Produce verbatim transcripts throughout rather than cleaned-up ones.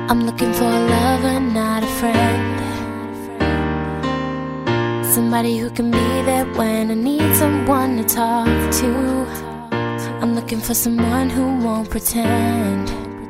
I'm looking for a lover, not a friend. Somebody who can be there when I need someone to talk to. I'm looking for someone who won't pretend.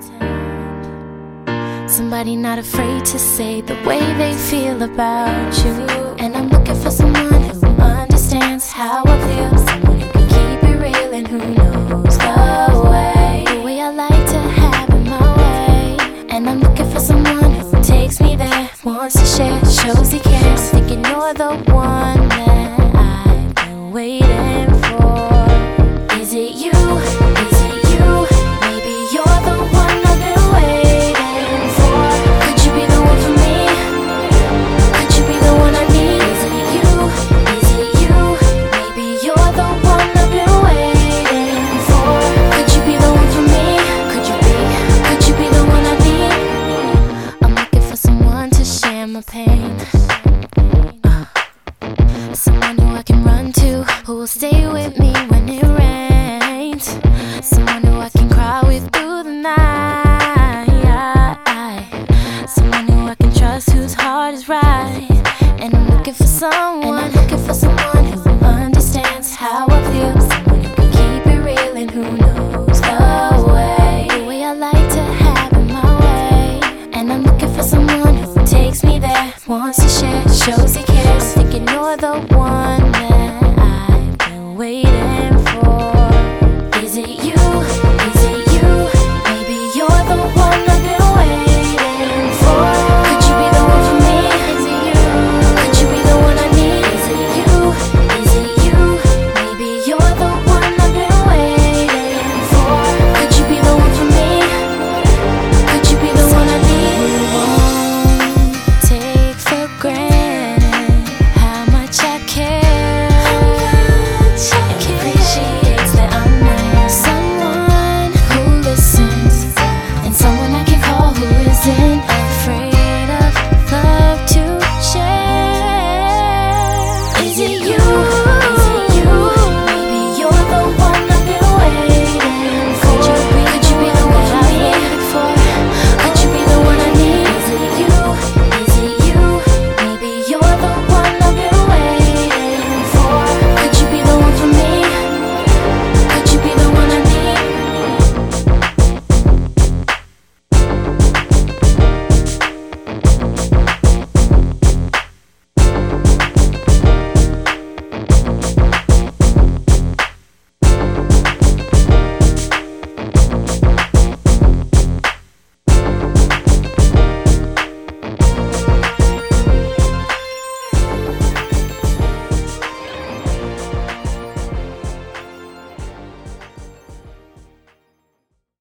Somebody not afraid to say the way they feel about you. And I'm looking for someone who understands how I feel, someone who can keep it real and who knows the way, the way I like to have it my way. And I'm looking for someone who takes me there, wants to share, shows he cares. Thinking you're the one that I've been waiting for. Is it you? Is it you? Maybe you're the one I've been waiting for. Could you be the one for me? Could you be the one I need? Is it you? Is it you? Maybe you're the one I've been waiting for. Could you be the one for me? Could you be? Could you be the one I need? I'm looking for someone to share my pain. Uh, someone who I can run to, who will stay with me when it rains. Someone who I can cry with through the night. Someone who I can trust, whose heart is right. And I'm looking for someone, and I'm looking for someone who understands how I feel, someone who can keep it real and who knows the way, the way I like to have it my way. And I'm looking for someone who takes me there, wants